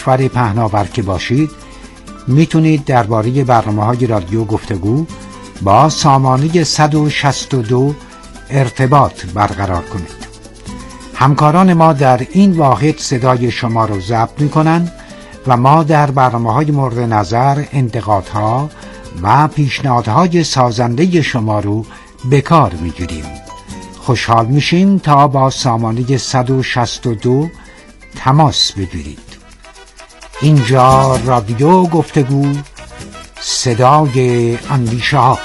کشور پهناور که باشید میتونید درباره برنامه‌های رادیو گفتگو با سامانه 162 ارتباط برقرار کنید. همکاران ما در این واحد صدای شما رو ضبط میکنن و ما در برنامه‌های مورد نظر انتقادها و پیشنهادهای سازنده شما رو به کار میگیریم. خوشحال میشیم تا با سامانه 162 تماس بگیرید. اینجا رادیو گفتگو، صدای اندیشه ها.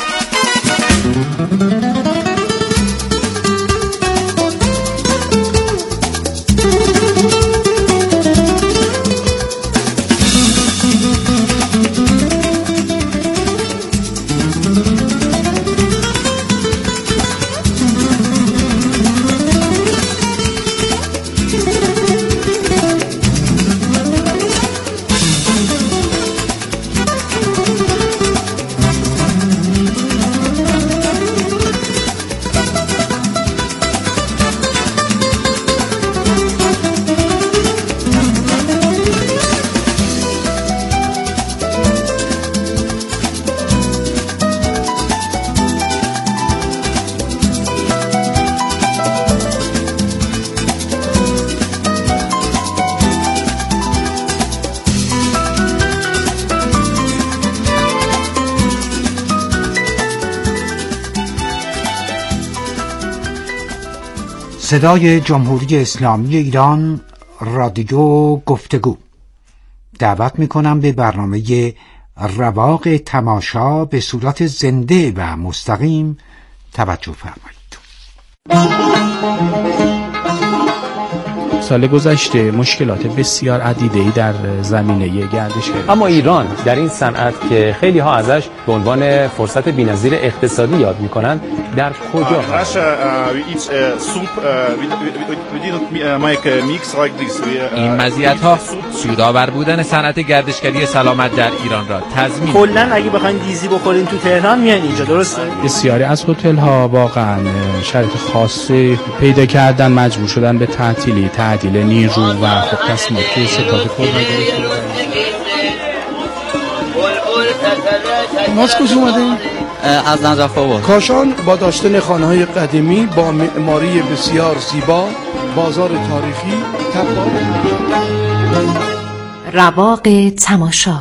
صدای جمهوری اسلامی ایران، رادیو گفتگو. دعوت میکنم به برنامه رواق تماشا به صورت زنده و مستقیم توجه فرمایید. سال گذشته مشکلات بسیار عدیده‌ای در زمینه گردشگری، اما ایران در این صنعت که خیلی ها ازش به عنوان فرصت بی‌نظیر اقتصادی یاد می‌کنند در کجا؟ این مزیت‌ها سودآور بودن صنعت گردشگری سلامت در ایران را تضمین. کلاً اگه بخواید دیزی بخورین تو تهران میان اینجا، درسته؟ بسیاری از هتل‌ها واقعاً شرایط خاصی پیدا کردن، مجبور شدن به تعطیل نیرو و خب تصمیمات که ستاد کرونا گرفته. ما از کجا اومدیم؟ از نجف آباد. کاشان با داشتن خانه‌های قدیمی با معماری بسیار زیبا، بازار تاریخی، تپه‌های رواق تماشا.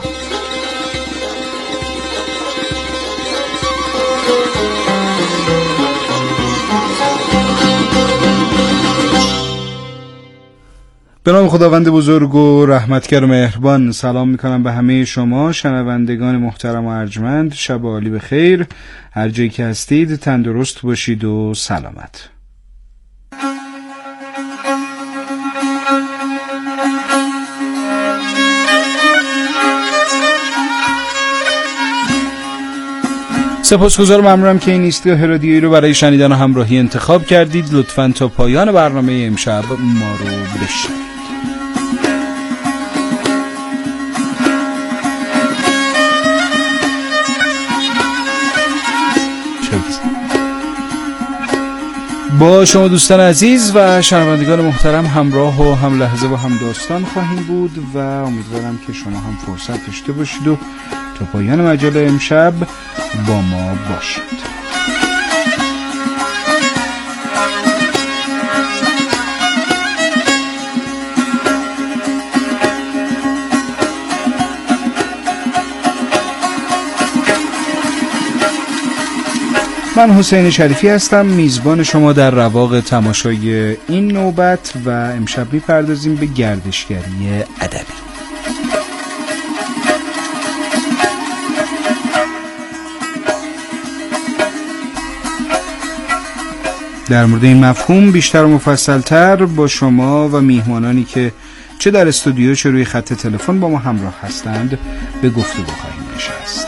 به نام خداوند بزرگ و رحمتگر و مهربان سلام میکنم به همه شما شنوندگان محترم و ارجمند. شب عالی به خیر، هر جایی که هستید تندرست باشید و سلامت. سپاسگزارم، ممنونم که این ایستگاه رادیویی رو برای شنیدن و همراهی انتخاب کردید. لطفاً تا پایان برنامه امشب ما رو بشنوید. با شما دوستان عزیز و شنوندگان محترم همراه و هم لحظه و هم داستان خواهیم بود و امیدوارم که شما هم فرصت داشته باشید و تا پایان مجال امشب با ما باشید. من حسین شریفی هستم، میزبان شما در رواق تماشای این نوبت و امشب میپردازیم به گردشگری ادبی. در مورد این مفهوم بیشتر و مفصل‌تر با شما و میهمانانی که چه در استودیو چه روی خط تلفن با ما همراه هستند به گفتگو خواهیم نشست.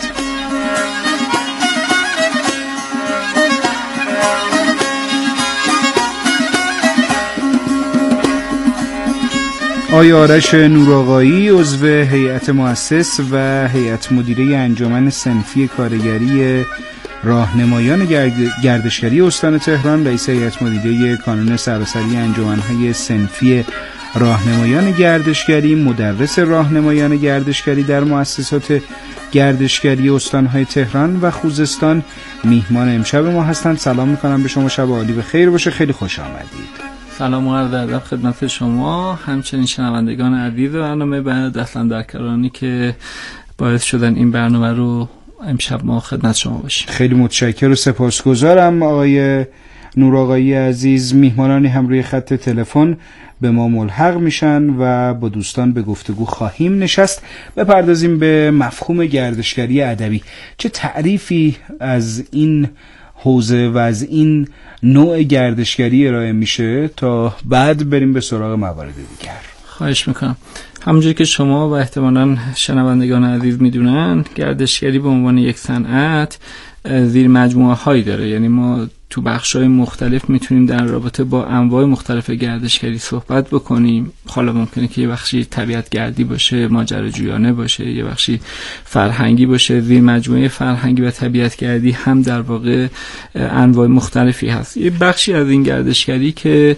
آقای آرش نورآقایی، عضو هیئت مؤسس و هیئت مدیره انجمن صنفی کارگری راهنمایان گردشگری استان تهران، رئیس هیئت مدیره کانون سراسری انجمن‌های صنفی راهنمایان گردشگری، مدرس راهنمایان گردشگری در مؤسسات گردشگری استان‌های تهران و خوزستان میهمان امشب ما هستند. سلام می‌کنم به شما، شب عالی بخیر باشه. خیلی خوش آمدید. سلام و عرض ادب خدمت شما، همچنین شنوندگان عزیز برنامه بهنام دستان در کرانی که باعث شدن این برنامه رو امشب ما خدمت شما باشیم. خیلی متشکرم و سپاسگزارم آقای نورآقایی عزیز. میهمانانی هم روی خط تلفن به ما ملحق میشن و با دوستان به گفتگو خواهیم نشست. بپردازیم به مفهوم گردشگری ادبی. چه تعریفی از این حوزه و از این نوع گردشگری ارائه میشه تا بعد بریم به سراغ موارد دیگر؟ خواهش میکنم. همونجوری که شما و احتمالاً شنوندگان عزیز میدونن، گردشگری به عنوان یک صنعت زیر مجموعه هایی داره. یعنی ما تو بخش‌های مختلف میتونیم در رابطه با انواع مختلف گردشگری صحبت بکنیم. حالا ممکنه که یه بخشی طبیعت گردی باشه، ماجراجویانه باشه، یه بخشی فرهنگی باشه. زیر مجموعه فرهنگی و طبیعت گردی هم در واقع انواع مختلفی هست. یه بخشی از این گردشگری که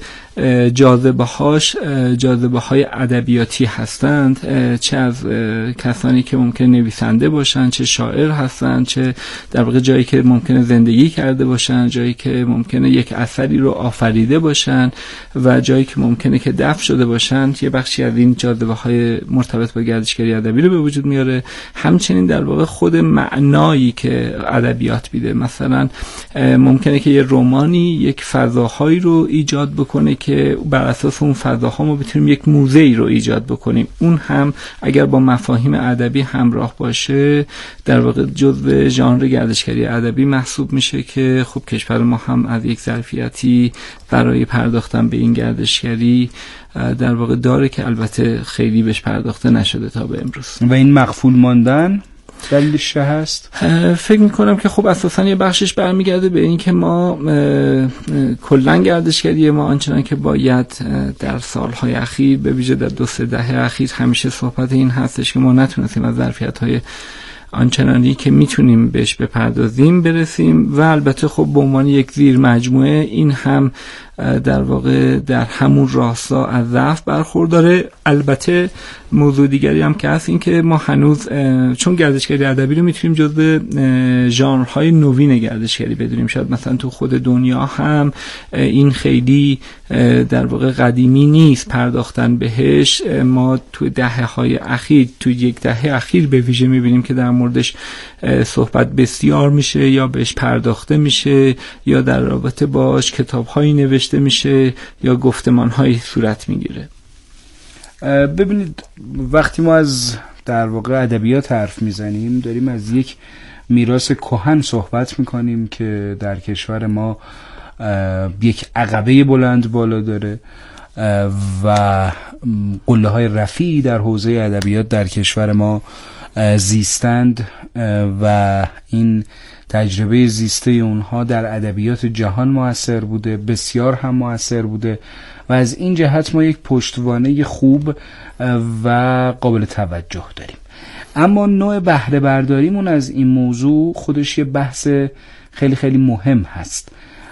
جاذبه‌های ادبیاتی هستند، چه از کسانی که ممکنه نویسنده باشن، چه شاعر هستن، چه در واقع جایی که ممکنه زندگی کرده باشن، جایی که ممکنه یک اثری رو آفریده باشن و جایی که ممکنه که دفن شده باشن. یه بخشی از این جاذبه‌های مرتبط با گردشگری ادبی رو به وجود میاره. همچنین در واقع خود معنایی که ادبیات میده، مثلا ممکنه که یه رمانی یک فضاهایی رو ایجاد بکنه که بر اساس اون فضاها ما بتونیم یک موزه‌ای رو ایجاد بکنیم. اون هم اگر با مفاهیم ادبی همراه باشه در واقع جزء ژانر گردشگری ادبی محسوب میشه که خب کشور ما هم از یک ظرفیتی برای پرداختن به این گردشگری در واقع داره که البته خیلی بهش پرداخته نشده تا به امروز. و این مغفول ماندن دلیلش چه هست؟ فکر میکنم که خب اساساً یه بخشش برمیگرده به این که ما کلاً گردشگری ما آنچنان که باید در سالهای اخیر، به ویژه در 2-3 دهه اخیر، همیشه صحبت این هستش که ما نتونستیم از ظرفیت‌های آنچنانی که میتونیم بهش بپردازیم برسیم و البته خب به عنوان یک زیر مجموعه این هم در واقع در همون راستا از ضعف برخورداره. البته موضوع دیگری هم که هست این که ما هنوز چون گردشگری ادبی رو میتونیم جزو ژانرهای نوین گردشگری بدونیم. شاید مثلا تو خود دنیا هم این خیلی در واقع قدیمی نیست پرداختن بهش. ما تو دهه‌های اخیر، تو یک دهه اخیر به ویژه میبینیم که در موردش صحبت بسیار میشه یا بهش پرداخته میشه یا در رابطه باش کتاب‌هایی نوشته میشه یا گفتمان‌هایی صورت میگیره. ببینید وقتی ما از در واقع ادبیات حرف میزنیم داریم از یک میراث کهن صحبت میکنیم که در کشور ما یک عقبه بلند بالا داره و قله‌های رفیعی در حوزه ادبیات در کشور ما زیستند و این تجربه زیسته اونها در ادبیات جهان مؤثر بوده، بسیار هم مؤثر بوده و از این جهت ما یک پشتوانه خوب و قابل توجه داریم. اما نوع بهره برداریمون از این موضوع خودش یه بحث خیلی خیلی مهم هست.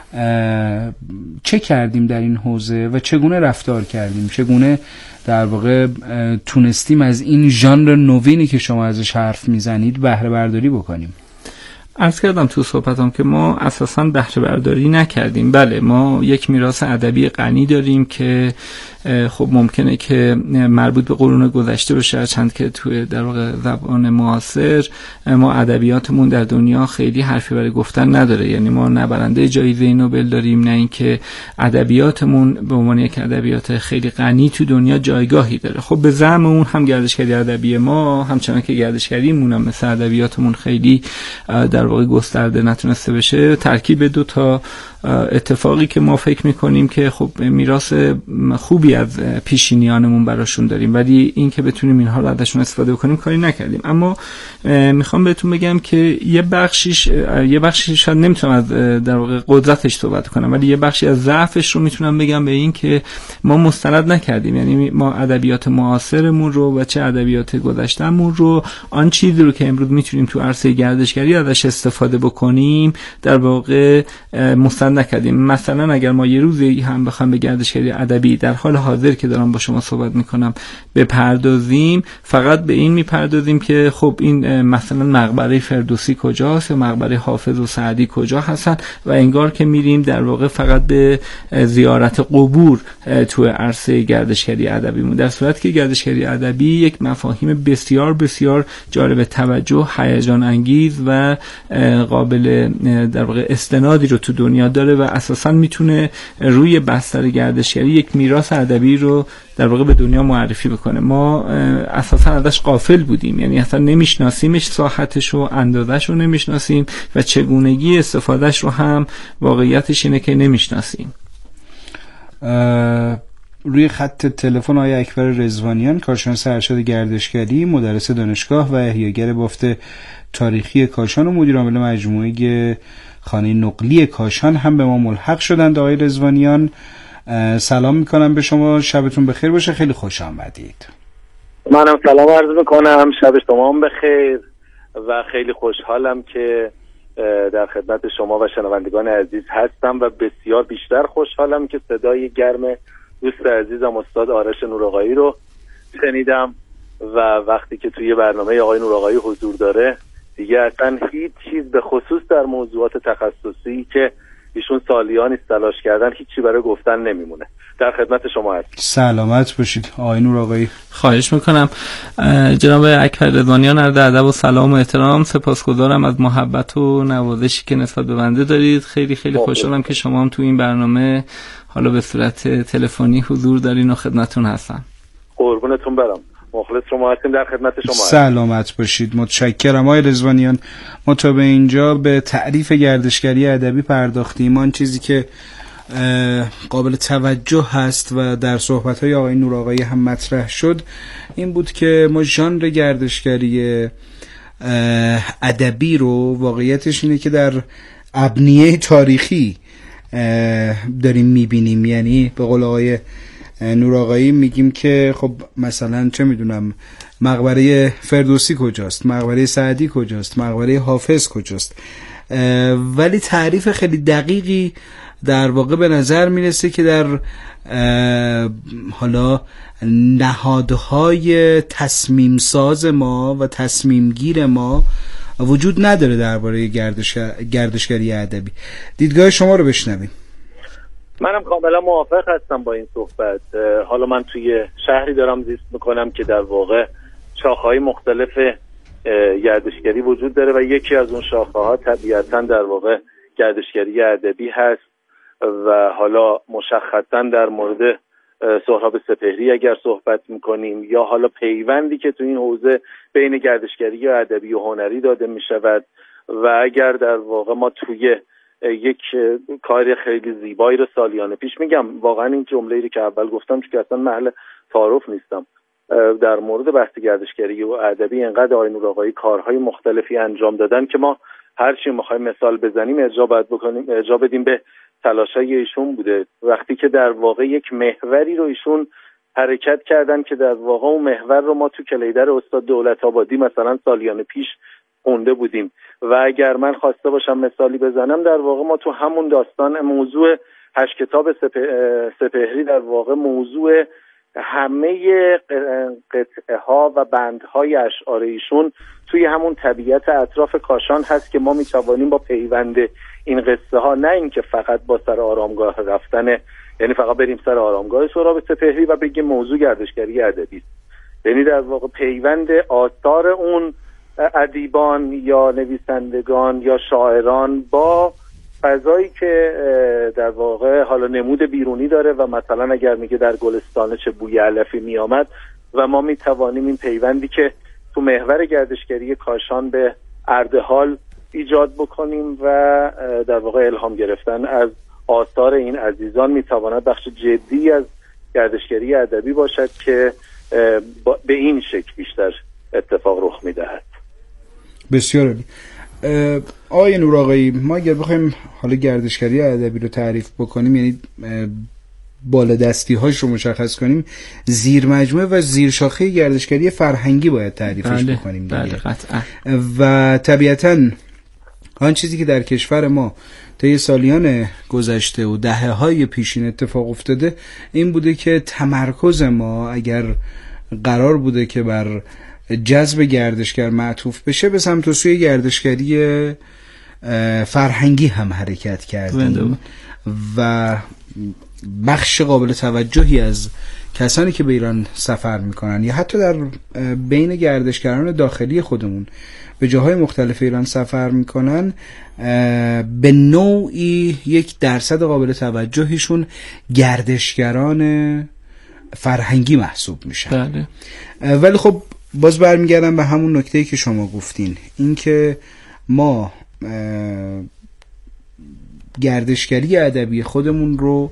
چه کردیم در این حوزه و چگونه رفتار کردیم؟ چگونه در واقع تونستیم از این ژانر نوینی که شما ازش حرف میزنید بهره برداری بکنیم؟ عرض کردم تو صحبتم که ما اساساً بهره برداری نکردیم. بله، ما یک میراث ادبی غنی داریم که خب ممکنه که مربوط به قرون گذشته باشه، چند که توی در واقع زبان معاصر ما ادبیاتمون در دنیا خیلی حرفی برای گفتن نداره. یعنی ما نه برنده جایزه نوبل داریم، نه اینکه ادبیاتمون به عنوان یک ادبیات خیلی غنی تو دنیا جایگاهی داره. خب به زعم اون هم گردشگری ادبی ما همچنان که گردشگریمون هم مثل ادبیاتمون خیلی در واقع گسترده نتونسته بشه. ترکیب دو تا اتفاقی که ما فکر میکنیم که خب میراث خوبی از پیشینیانمون براشون داریم، ولی این که بتونیم اینها رو ازشون استفاده بکنیم کاری نکردیم. اما میخوام بهتون بگم که یه بخشیش شاید نمیتونم از در واقع قدرتش صحبت کنم، ولی یه بخشی از ضعفش رو میتونم بگم به این که ما مستند نکردیم. یعنی ما ادبیات معاصرمون رو و چه ادبیات گذشته‌مون رو، آن چیزی رو که امروز میتونیم تو عرصه گردشگری ازش استفاده بکنیم در واقع مستند نکردیم. مثلا اگر ما یه روزی هم بخوام به گردشگری ادبی در حال حاضر که دارم با شما صحبت میکنم بپردازیم، فقط به این میپردازیم که خب این مثلا مقبره فردوسی کجاست یا مقبره حافظ و سعدی کجا هستن و انگار که میریم در واقع فقط به زیارت قبور تو عرصه گردشگری ادبیمون، در صورتی که گردشگری ادبی یک مفاهیم بسیار بسیار جالب توجه، هیجان انگیز و قابل در واقع استنادی رو تو دنیا داره و اساساً میتونه روی بستر گردشگری یک میراث ادبی رو در واقع به دنیا معرفی بکنه. ما اساساً ازش غافل بودیم، یعنی اصلا نمیشناسیمش، ساحتش رو، اندازش رو نمیشناسیم و چگونگی استفادهش رو هم واقعیتش اینه که نمیشناسیم. روی خط تلفن آقای اکبر رضوانیان، کارشناس ارشد گردشگری، مدرس دانشگاه و احیاگر بافت تاریخی کاشان و مدیر عامل مجموعه خانه نقلی کاشان هم به ما ملحق شدند. آقای رضوانیان سلام میکنم به شما، شبتون بخیر باشه، خیلی خوش آمدید. منم سلام عرض میکنم، شب شما هم بخیر و خیلی خوشحالم که در خدمت شما و شنوندگان عزیز هستم و بسیار بیشتر خوشحالم که صدای گرم دوست عزیزم استاد آرش نورآقایی رو شنیدم و وقتی که توی برنامه آقای نورآقایی حضور داره دیگه اصلا هیچ چیز به خصوص در موضوعات تخصصی که ایشون سالیانی تلاش کردن هیچی برای گفتن نمیمونه. در خدمت شما هستم. سلامت باشید آقای نورآقایی. خواهش میکنم. جناب اکبر رضوانیان، عرض ادب و سلام و احترام، سپاسگزارم از محبت و نوازشی که نسبت به بنده دارید. خیلی خیلی خوشحالم که شما هم تو این برنامه حالا به صورت تلفنی حضور دارین و خدمتتون هستم. قربونتون برم، مخلص شما هستیم، در خدمت شما هستیم. سلامت باشید، متشکرم آقای رضوانیان. ما تا به اینجا به تعریف گردشگری ادبی پرداختیم. آن چیزی که قابل توجه هست و در صحبت‌های آقای نورآقایی هم مطرح شد این بود که ما ژانر گردشگری ادبی رو واقعیتش اینه که در ابنیه تاریخی داریم میبینیم. یعنی به قول آقای نورآقایی میگیم که خب مثلا چه میدونم مقبره فردوسی کجاست، مقبره سعدی کجاست، مقبره حافظ کجاست، ولی تعریف خیلی دقیقی در واقع به نظر میرسه که در حالا نهادهای تصمیم ساز ما و تصمیم گیر ما وجود نداره درباره گردشگری ادبی. دیدگاه شما رو بشنویم. منم کاملا موافق هستم با این صحبت. حالا من توی شهری دارم زیست میکنم که در واقع شاخه‌های مختلف گردشگری وجود داره و یکی از اون شاخه‌ها طبیعتاً در واقع گردشگری ادبی هست و حالا مشخصاً در مورد سهراب سپهری اگر صحبت میکنیم یا حالا پیوندی که تو این حوزه بین گردشگری ادبی و هنری داده میشود و اگر در واقع ما توی یک کار خیلی زیبایی رو سالیان پیش، میگم واقعا این جمله‌ای رو که اول گفتم چون اصلا محل تعارف نیستم، در مورد بحث گردشگری و ادبی انقدر آقای نورآقایی کارهای مختلفی انجام دادن که ما هر چی می‌خوایم مثال بزنیم ارجاع بدیم به تلاشای ایشون بوده. وقتی که در واقع یک محوری رو ایشون حرکت کردن که در واقع اون محور رو ما تو کلیدر استاد دولت‌آبادی مثلا سالیان پیش خونده بودیم و اگر من خواسته باشم مثالی بزنم در واقع ما تو همون داستان موضوع 8 کتاب سپهری در واقع موضوع همه قطعه ها و بندهای اشعار ایشون توی همون طبیعت اطراف کاشان هست که ما میتوانیم با پیوند این قصه ها، نه اینکه فقط با سر آرامگاه رفتن، یعنی فقط بریم سر آرامگاه سهراب سپهری و بگیم موضوع گردشگری ادبی، یعنی در واقع پیوند آثار اون ادیبان یا نویسندگان یا شاعران با فضایی که در واقع حالا نمود بیرونی داره و مثلا اگر میگه در گلستان چه بوی علفی میامد و ما میتوانیم این پیوندی که تو محور گردشگری کاشان به اردحال ایجاد بکنیم و در واقع الهام گرفتن از آثار این عزیزان میتواند بخش جدی از گردشگری ادبی باشد که به این شکل بیشتر اتفاق رخ میدهد. بسیار عالی. آقای نورآقایی، ما اگر بخوایم حالا گردشگری ادبی رو تعریف بکنیم، یعنی بالادستی هاش رو مشخص کنیم، زیر مجموعه و زیر شاخه گردشگری فرهنگی باید تعریفش بکنیم دیگه. بله قطعا. و طبیعتاً آن چیزی که در کشور ما طی سالیان گذشته و دهه‌های پیشین اتفاق افتاده این بوده که تمرکز ما اگر قرار بوده که بر جذب گردشگر معطوف بشه به سمت و سوی گردشگری فرهنگی هم حرکت کردیم و بخش قابل توجهی از کسانی که به ایران سفر میکنن یا حتی در بین گردشگران داخلی خودمون به جاهای مختلف ایران سفر میکنن به نوعی 1% قابل توجهیشون گردشگران فرهنگی محسوب میشن. بله. ولی خب باز برمیگردم به همون نکته‌ای که شما گفتین، این که ما گردشگری ادبی خودمون رو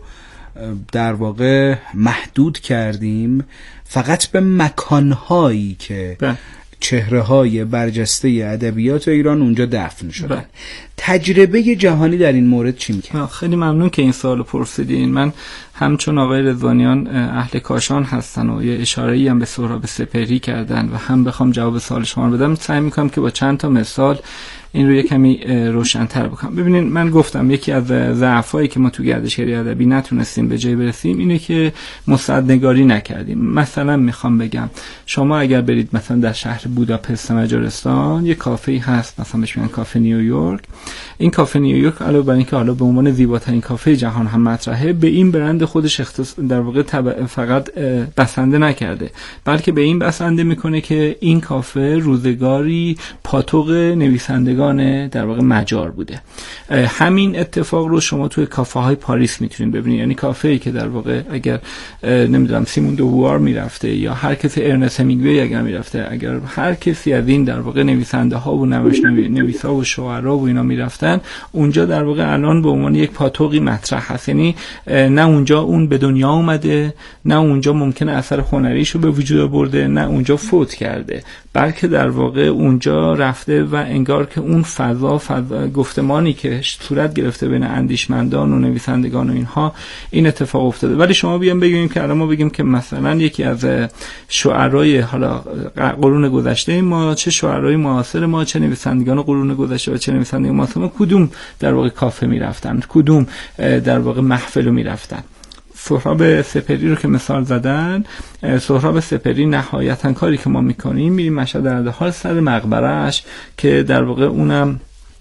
در واقع محدود کردیم فقط به مکانهایی که چهره‌های برجسته ادبیات ایران اونجا دفن شدن. تجربه جهانی در این مورد چی میگه؟ خیلی ممنون که این سوالو پرسیدین. من همچون آقای رضوانیان اهل کاشان هستن و یه اشاره‌ای هم به سهراب سپهری کردن و هم بخوام جواب سوال شما رو بدم، سعی می‌کنم که با چند تا مثال این رو یه کمی روشن‌تر بکنم. ببینید من گفتم یکی از ضعفایی که ما تو گردشگری ادبی نتونستیم به جای برسیم اینه که مستندنگاری نکردیم. مثلا میخوام بگم شما اگر برید مثلا در شهر بوداپست مجارستان یه کافه‌ای هست مثلا بهش میگن کافه نیویورک. این کافه نیویورک علاوه بر اینکه حالا به عنوان زیباترین کافه جهان هم مطرحه، به این برند خودش در واقع فقط بسنده نکرده، بلکه به این بسنده میکنه که این کافه روزگاری پاتوق نویسندگان در واقع مجار بوده. همین اتفاق رو شما توی کافه های پاریس میتونید ببینید. یعنی کافه‌ای که در واقع اگر نمیدونم سیمون دووار میرفته یا هر کسی ارنست همینگوی اگر میرفته، اگر هر کسی از این در واقع نویسنده ها و نویسا و شاعرها و اینا میرفتن، اونجا در واقع الان به عنوان یک پاتوقی مطرح هست. یعنی نه اونجا اون به دنیا اومده، نه اونجا ممکنه اثر هنریشو به وجود آورده، نه اونجا فوت کرده، بلکه در واقع اونجا رفته و انگار که اون فضا گفتمانی که صورت گرفته بین اندیشمندان و نویسندگان و اینها این اتفاق افتاده. ولی شما بیان بگیم که الان ما بگیم که مثلا یکی از شاعرای حالا قرون گذشته ما، چه شاعرای معاصر ما، چه نویسندگان قرون گذشته و چه نویسندگان معاصر ما، کدوم در واقع کافه میرفتن، کدوم در واقع محفل میرفتن. سهراب سپهری رو که مثال زدن، سهراب سپهری نهایتاً کاری که ما میکنیم میریم مشهد اردهار سر مقبرهش که در واقع اونم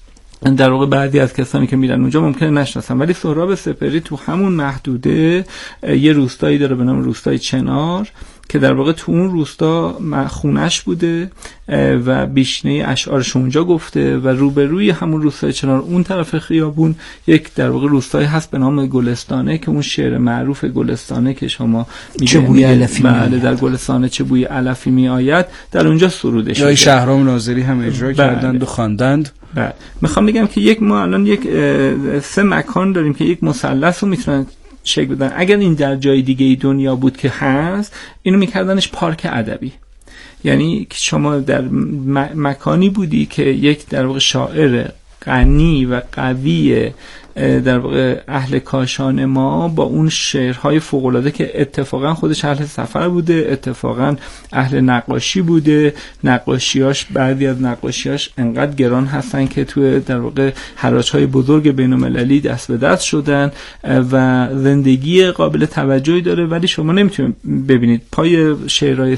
در واقع بعضی از کسانی که میرن اونجا ممکنه نشناسن، ولی سهراب سپهری تو همون محدوده یه روستایی داره به نام روستای چنار که در واقع تو اون روستا خونش بوده و بیشنه اشعارش اونجا گفته و روبروی همون روستای چنار اون طرف خیابون یک در واقع روستایی هست به نام گلستانه که اون شعر معروف گلستانه که شما چه بوی علفی بله در گلستانه چه بوی علفی می آید در اونجا سروده شده. شهرام ناظری هم اجرا کردند و خواندند. بله. میخوام بگم که ما الان یک 3 مکان داریم که یک مثلث رو میتونن شکل بدن. اگر این در جای دیگه دنیا بود که هست، اینو میکردنش پارک ادبی. یعنی شما در مکانی بودی که یک در واقع شاعر غنی و قوی در واقع اهل کاشان ما با اون شعرهای فوق‌العاده که اتفاقا خودش اهل سفر بوده، اتفاقا اهل نقاشی بوده، نقاشیاش بعضی از نقاشیاش انقدر گران هستن که توی در واقع حراج‌های بزرگ بین‌المللی دست به دست شدن و زندگی قابل توجهی داره. ولی شما نمیتونید ببینید پای شعرهای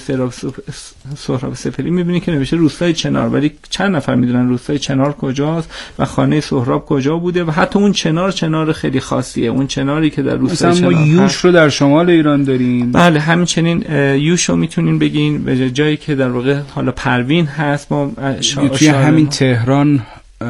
سهراب سپهری میبینید که نوشته روستای چنار، ولی چند نفر میدونن روستای چنار کجاست و خانه سهراب کجا بوده و حتی اون چنار خیلی خاصیه، اون چناری که در روستای چنار ما یوش رو در شمال ایران داریم. بله همچنین یوش رو میتونین بگین به جایی که در واقع حالا پروین هست. ما توی همین تهران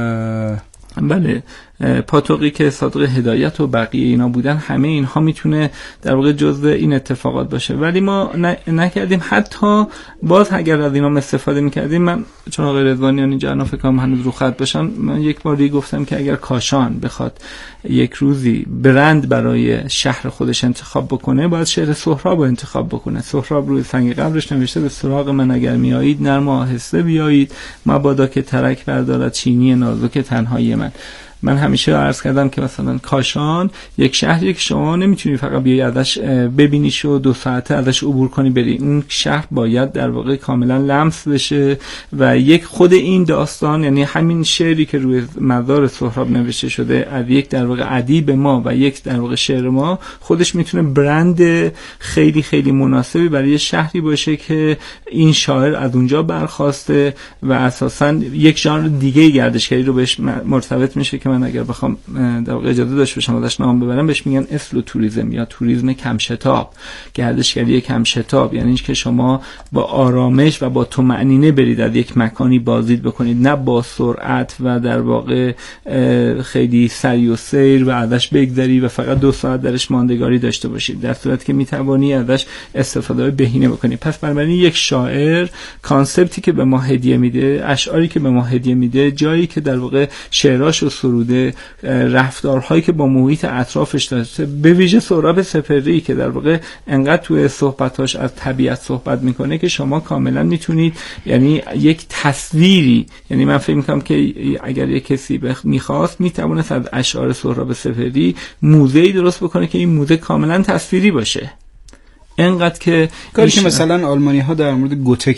بله پاتوقی که صادق هدایت و بقیه اینا بودن، همه اینها میتونه در واقع جزء این اتفاقات باشه، ولی ما نکردیم. حتی باز اگر از اینا استفاده میکردیم، من چون آقای رضوانیان اینجا الان فکر کنم هنوز رو خط باشن، من یک باری گفتم که اگر کاشان بخواد یک روزی برند برای شهر خودش انتخاب بکنه، باید شعر سهراب رو انتخاب بکنه. سهراب روی سنگ قبرش نوشته به سراغ من اگر میایید نرم و آهسته بیایید، مبادا که ترک بردارد چینی نازک تنهایی من. من همیشه عرض کردم که مثلا کاشان یک شهری که شما نمیتونی فقط بیای ازش ببینیش و 2 ساعته ازش عبور کنی بری. اون شهر باید در واقع کاملا لمس بشه و یک خود این داستان، یعنی همین شعری که روی مزار سهراب نوشته شده از یک در واقع ادیب ما و یک در واقع شعر ما، خودش میتونه برند خیلی خیلی مناسبی برای شهری باشه که این شاعر از اونجا برخواسته و اساساً یک ژانر دیگه گردشگری رو بهش مرتبط میشه که من اگر بخوام در واقع اجازه داشته باشم ازش نام ببرم بهش میگن اسلو توریسم یا توریسم کم شتاب، گردشگری کم شتاب. یعنی که شما با آرامش و با طمأنینه برید از یک مکانی بازدید بکنید، نه با سرعت و در واقع خیلی سری و سیر و ازش بگذری و فقط 2 ساعت درش ماندگاری داشته باشید، در صورتی که میتوانی ازش استفاده بهینه بکنید. پس بنابراین یک شاعر کانسپتی که به ما هدیه میده، اشعاری که به ما هدیه میده، جایی که در واقع شعراش و سروده، رفتارهایی که با محیط اطرافش داشته، به ویژه سهراب سپهری که در واقع انقدر توی صحبتاش از طبیعت صحبت میکنه که شما کاملا میتونید یعنی یک تصویری، یعنی من فکر میکنم که اگر یک کسی میخواست میتوانست از اشعار سهراب سپهری موزه‌ای درست بکنه که این موزه کاملا تصویری باشه. انقدر که کاری که مثلا آلمانی ها در مورد گوته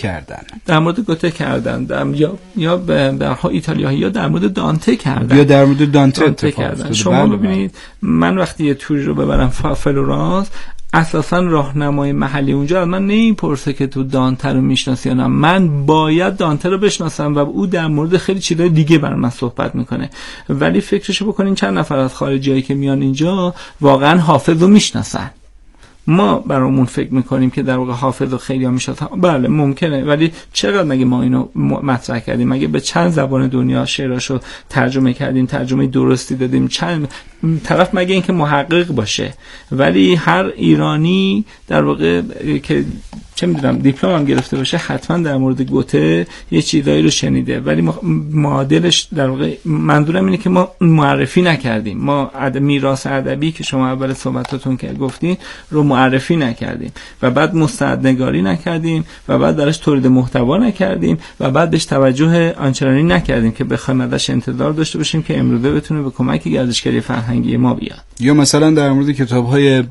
کردن یا در ایتالیایی ها در مورد دانته کردن یا در مورد دانته کردن. شما ببینید من وقتی یه توری رو ببرم فلورانس، اساسا راهنمای محلی اونجا از من نمیپرسه که تو دانته رو میشناسی یا نه، من باید دانته رو بشناسم و او در مورد خیلی چیزای دیگه برای من صحبت میکنه. ولی فکرشو بکنین چند نفر از خارجیایی که میان اینجا واقعا حافظ رو میشناسن. ما برامون فکر میکنیم که در واقع حافظ رو خیلی ها میشناسن، بله ممکنه، ولی چقدر مگه ما اینو مطرح کردیم؟ مگه به چند زبان دنیا شعراشو ترجمه کردیم، ترجمه درستی دادیم؟ چند طرف مگه این که محقق باشه؟ ولی هر ایرانی در واقع که چه میدونم دیپلم هم گرفته باشه حتما در مورد گوته یه چیزایی رو شنیده، ولی معادلش در واقع منظورم اینه که ما معرفی نکردیم، ما میراث ادبی که شما اول صحبتاتون که گفتین رو معرفی نکردیم و بعد مستندنگاری نکردیم و بعد درش تولید محتوا نکردیم و بعد بهش توجه آنچنانی نکردیم که بخوایم ازش انتظار داشته باشیم که امروزه بتونه به کمک گردشگری فرهنگی ما بیاد. یا مثلا در مورد کتاب‌های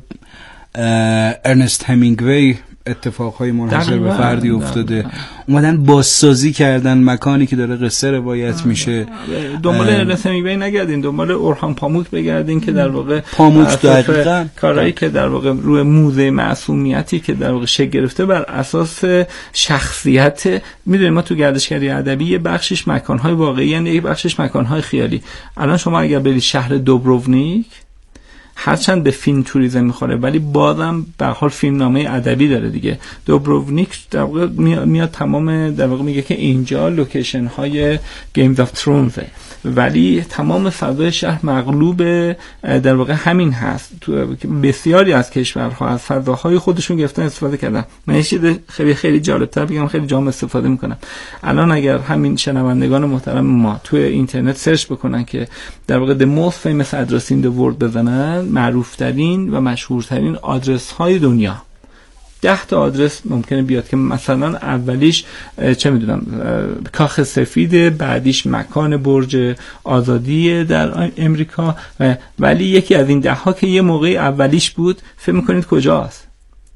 ارنست همینگوی اتفاقهای منحصر به فردی افتاده، اومدن بازسازی کردن مکانی که داره قصه روایت میشه. دنبال ارنست همینگوی نگردین، دنبال اورهان پاموک بگردین که در واقع پاموک دقیقاً کارهایی که در واقع روی موزه معصومیتی که در واقع شکل گرفته بر اساس شخصیت. میدونید ما تو گردشگری ادبی یه بخشش مکانهای واقعی ان، یک بخشش مکانهای خیالی. الان شما اگر برید شهر دوبروونیک، هرچند به فیلم توریسم میخوره ولی بازم به حال فیلمنامه ادبی داره دیگه. دوبروونیک در واقع میاد تمام در واقع میگه که اینجا لوکیشن های گیمز آف ترونز، ولی تمام فضای شهر مغلوب در واقع همین هست. تو بسیاری از کشورها از فضاهای خودشون گرفتن استفاده کردن. من یه چیز خیلی خیلی جالب‌تر بگم، خیلی جامع استفاده میکنم. الان اگر همین شنوندگان محترم ما توی اینترنت سرچ بکنن که در واقع the most famous address in the world بزنن، معروفترین و مشهورترین آدرس های دنیا، 10 تا آدرس ممکنه بیاد که مثلا اولیش چه میدونم کاخ سفید، بعدیش مکان برج آزادی در امریکا، ولی یکی از این 10 ها که یه موقعی اولیش بود فکر میکنید کجاست؟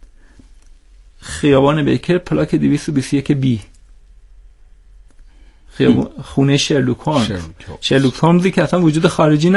خیابان بیکر پلاک 221 بی، خونه شرلوک هولمز که اصلا وجود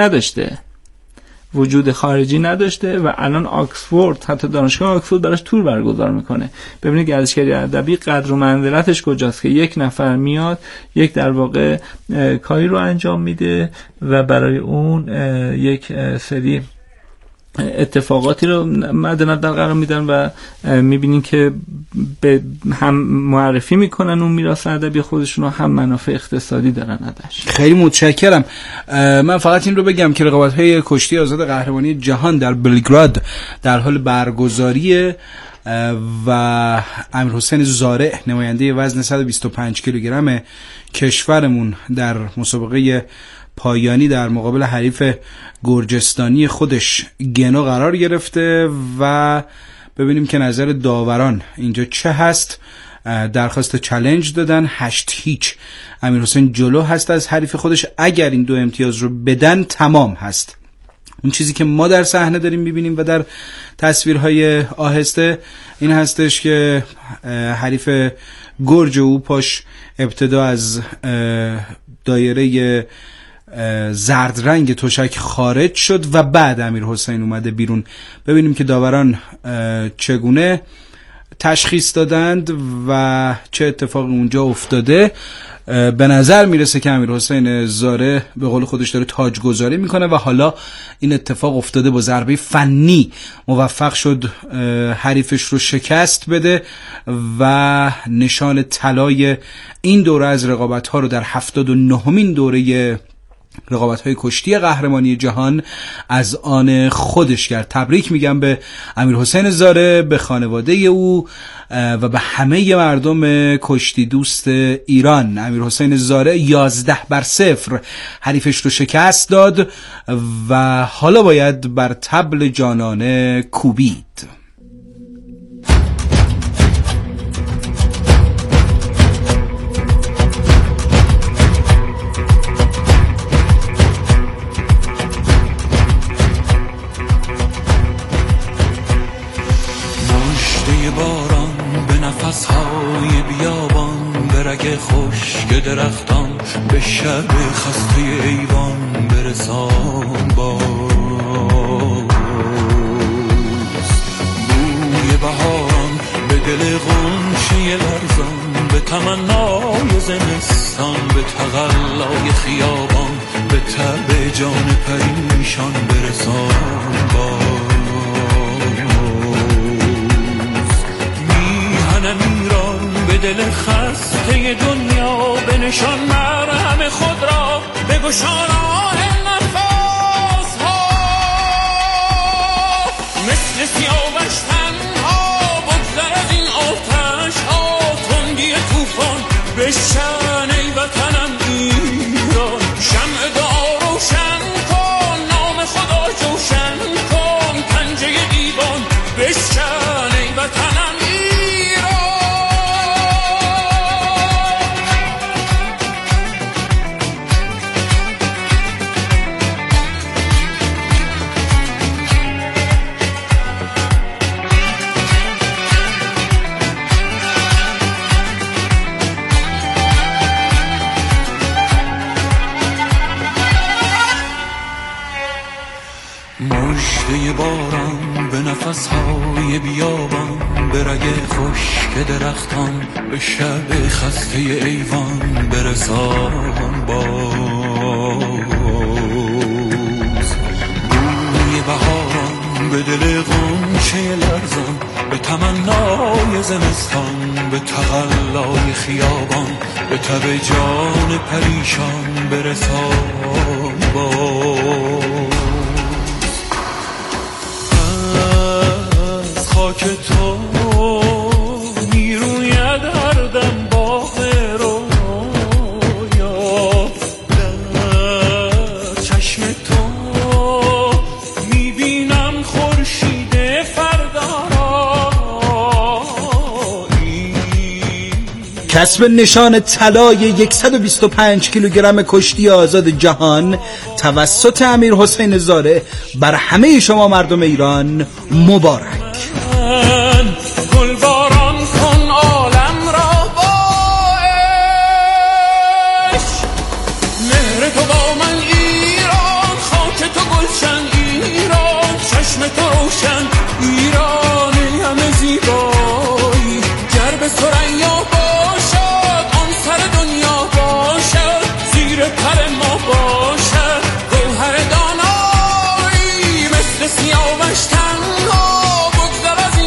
خارجی نداشته و الان آکسفورد، حتی دانشگاه آکسفورد براش تور برگزار میکنه. ببینید گردشگری ادبی قدر و منزلتش کجاست که یک نفر میاد یک در واقع کاری رو انجام میده و برای اون یک سری اتفاقاتی رو مد نظر قرار میدن و میبینین که به هم معرفی میکنن اون میراث ادبی خودشون و هم منافع اقتصادی دارن ازش. خیلی متشکرم. من فقط این رو بگم که رقابت‌های کشتی آزاد قهرمانی جهان در بلگراد در حال برگزاریه و امیرحسین زارع نماینده وزن 125 کیلوگرم کشورمون در مسابقه پایانی در مقابل حریف گرجستانی خودش گنو قرار گرفته و ببینیم که نظر داوران اینجا چه هست. درخواست چالش دادن. 8-0 امیرحسین جلو هست از حریف خودش. اگر این 2 امتیاز رو بدن تمام هست. اون چیزی که ما در صحنه داریم میبینیم و در تصویرهای آهسته این هستش که حریف گرج او پاش ابتدا از دایره زرد رنگ تشک خارج شد و بعد امیرحسین اومده بیرون. ببینیم که داوران چگونه تشخیص دادند و چه اتفاقی اونجا افتاده. به نظر میرسه که امیرحسین زاره به قول خودش داره تاجگذاری میکنه و حالا این اتفاق افتاده، با ضربه فنی موفق شد حریفش رو شکست بده و نشان طلای این دوره از رقابت‌ها رو در 79مین دوره رقابت‌های کشتی قهرمانی جهان از آن خودش کرد. تبریک میگم به امیرحسین زاره، به خانواده او و به همه مردم کشتی دوست ایران. امیرحسین زاره 11-0 حریفش رو شکست داد و حالا باید بر طبل جانانه کوبید. های بیابان به رگ خشک درختان، به شب خسته ایوان برسان باز. بوی بهاران به دل غنچه لرزان، به تمنای زمستان، به تقلای خیابان، به تب جان پریشان برسان باز. به دل خسته دنیا بنشان مرهم خود را، بگشان آه نفس ها، مثل سیاوش تنها بگذر از این آتش ها. تنگی طوفان بشکن ای وطنم ایران، شمع دعا روشن کن، نام خدا جوشن کن، پنجه دیوان بشکن ای وطنم. مژده باران به نفسهای بیابان، به رگ خشک درختان، به شب خسته ایوان برسان باز. بوی بهاران به دل غنچه لرزان، به تمنای زمستان، به تقلای خیابان، به تب جان پریشان برسان باز. خاک تو میروید هر دم باغ رویا، در چشم تو میبینم خورشید فردا را. کسب نشان طلای 125 کیلوگرم کشتی آزاد جهان توسط امیرحسین زاره بر همه شما مردم ایران مبارک. گلباران کن عالم را با عشق، مهر تو با من ایران، خاک تو گلشن ایران، چشم تو روشن ایرانی همه زیبایی. گر به ثریا باشد آن سر دنیا باشد، زیر پر ما باشد گوهر دانایی، مثل سیاوش تنها بگذر از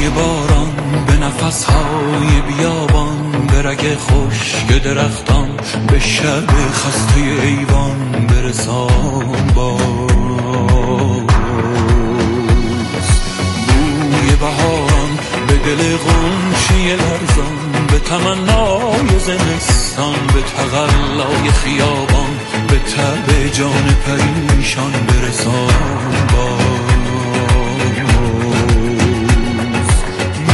بوی باران به نفسهای بیابان، به رگ خشک درختان، به شب خسته ایوان برسان باز. بوی بهاران به دل غنچه لرزان، به تمنای زمستان، به تقلای خیابان، به تب جان پریشان برسان باز.